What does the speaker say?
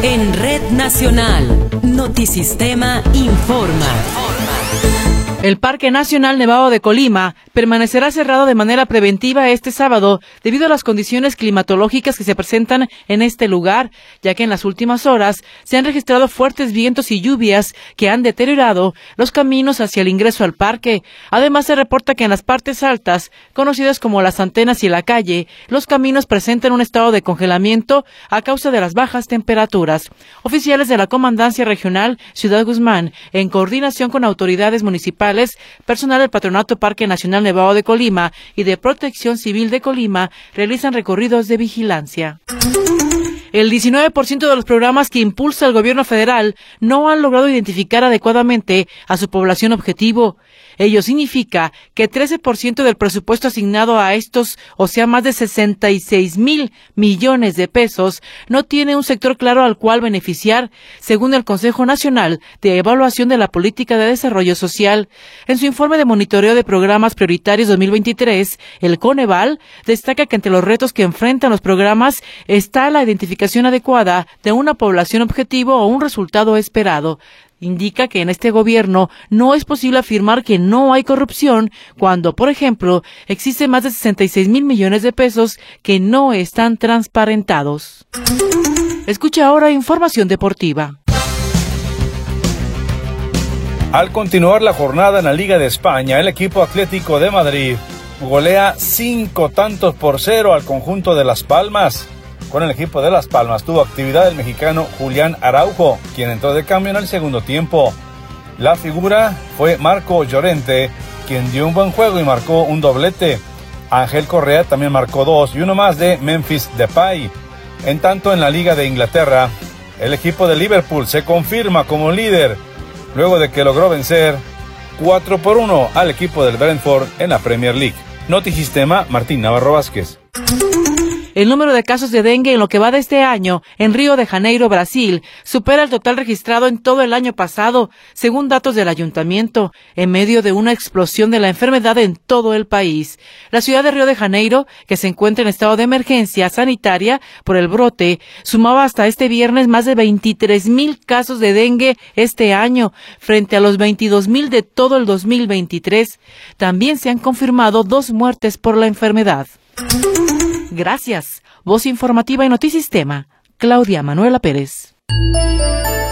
En Red Nacional, Notisistema informa. El Parque Nacional Nevado de Colima permanecerá cerrado de manera preventiva este sábado debido a las condiciones climatológicas que se presentan en este lugar, ya que en las últimas horas se han registrado fuertes vientos y lluvias que han deteriorado los caminos hacia el ingreso al parque. Además, se reporta que en las partes altas, conocidas como las antenas y la calle, los caminos presentan un estado de congelamiento a causa de las bajas temperaturas. Oficiales de la Comandancia Regional Ciudad Guzmán, en coordinación con autoridades municipales, personal del Patronato Parque Nacional Nevado de Colima y de Protección Civil de Colima realizan recorridos de vigilancia. El 19% de los programas que impulsa el gobierno federal no han logrado identificar adecuadamente a su población objetivo. Ello significa que 13% del presupuesto asignado a estos, o sea, más de 66,000 millones de pesos, no tiene un sector claro al cual beneficiar, según el Consejo Nacional de Evaluación de la Política de Desarrollo Social. En su informe de monitoreo de programas prioritarios 2023, el Coneval destaca que entre los retos que enfrentan los programas está la identificación adecuada de una población objetivo o un resultado esperado. Indica que en este gobierno no es posible afirmar que no hay corrupción cuando, por ejemplo, existe más de 66,000 millones de pesos que no están transparentados. Escucha ahora información deportiva. Al continuar la jornada en la Liga de España, el equipo Atlético de Madrid golea 5-0 al conjunto de Las Palmas. Con el equipo de Las Palmas tuvo actividad el mexicano Julián Araujo, quien entró de cambio en el segundo tiempo. La figura fue Marco Llorente, quien dio un buen juego y marcó un doblete. Ángel Correa también marcó 2 y uno más de Memphis Depay. En tanto, en la Liga de Inglaterra, el equipo de Liverpool se confirma como líder, luego de que logró vencer 4-1 al equipo del Brentford en la Premier League. Notisistema, Martín Navarro Vázquez. El número de casos de dengue en lo que va de este año en Río de Janeiro, Brasil, supera el total registrado en todo el año pasado, según datos del ayuntamiento, en medio de una explosión de la enfermedad en todo el país. La ciudad de Río de Janeiro, que se encuentra en estado de emergencia sanitaria por el brote, sumaba hasta este viernes más de 23,000 casos de dengue este año, frente a los 22,000 de todo el 2023. También se han confirmado 2 muertes por la enfermedad. Gracias. Voz informativa y Notisistema, Claudia Manuela Pérez.